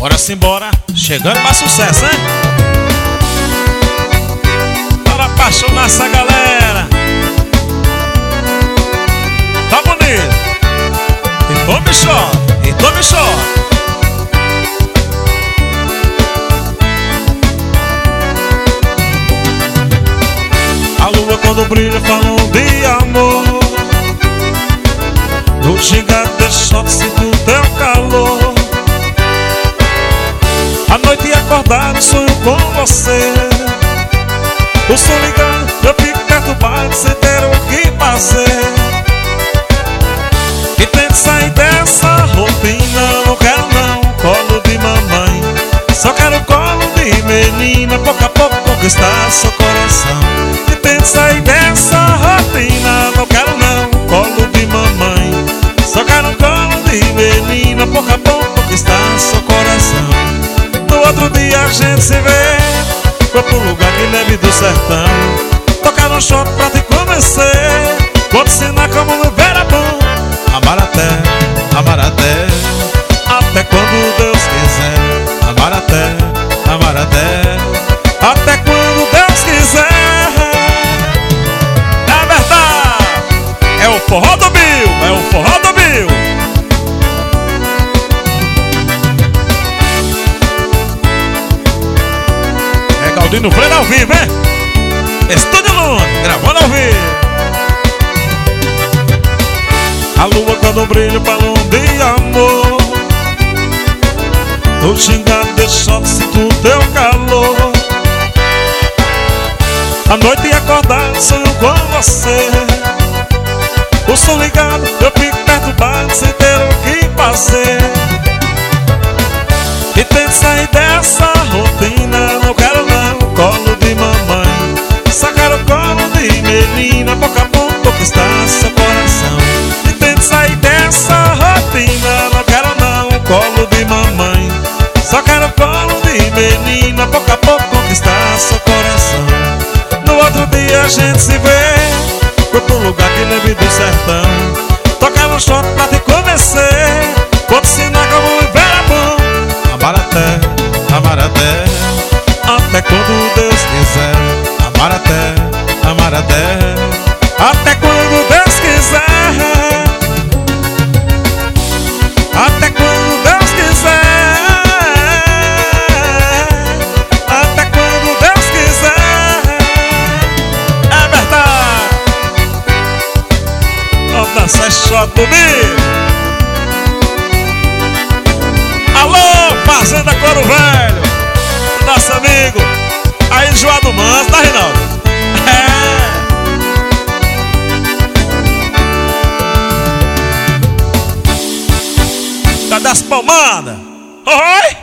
Bora simbora, chegando pra sucesso, hein? Para apaixonar essa galera. Tá bonito. E tome chora, e tome chora. A lua quando brilha falam de amor. No gigante deixou sinto teu calor. A noite acordado sonho com você. O som ligado, eu fico perturbado sem ter o que fazer. E tento sair dessa rotina. Não quero não colo de mamãe, só quero colo de menina. Pouco a pouco conquistar seu coração. E tento sair dessa rotina. Não quero não colo de mamãe, só quero colo de menina. Pouco a pouco conquistar seu coração. No outro dia a gente se vê. Foi pro lugar que leve do sertão. Tocar no shopping pra te convencer. Vou te ensinar como viver é bom. Amar até quando Deus quiser. Amar até quando Deus quiser. É verdade. É o forró do Bill, é o forró do Bill. É Galdino Freire ao vivo, hein? Estúdio Luna, gravando ao vivo. A lua quando brilha falam de amor. No xingado deixou sinto teu calor. A noite acordado sonho com você. O som ligado, eu fico perturbado sem ter o que fazer. E tento sair dessa rotina. Não quero não colo de mamãe, só quero colo de menina. Pouco a pouco conquistar seu coração. E tento sair dessa rotina. Não quero não colo de mamãe, só quero colo de menina. Pouco a pouco conquistar seu coração. No outro dia a gente se vê. Foi pro lugar que leve do sertão. Tocar no shopping pra te convencer. Vou te ensinar como viver é bom. Amar até quando Deus quiser. Amar até quando Deus quiser. Até quando Deus quiser. Até quando Deus quiser. É verdade. Vamos dançar esse shot comigo. Alô, Fazenda Couro Velho, nosso amigo aí Joado Manso, tá, Reinaldo? Cadê as palmadas? Oi!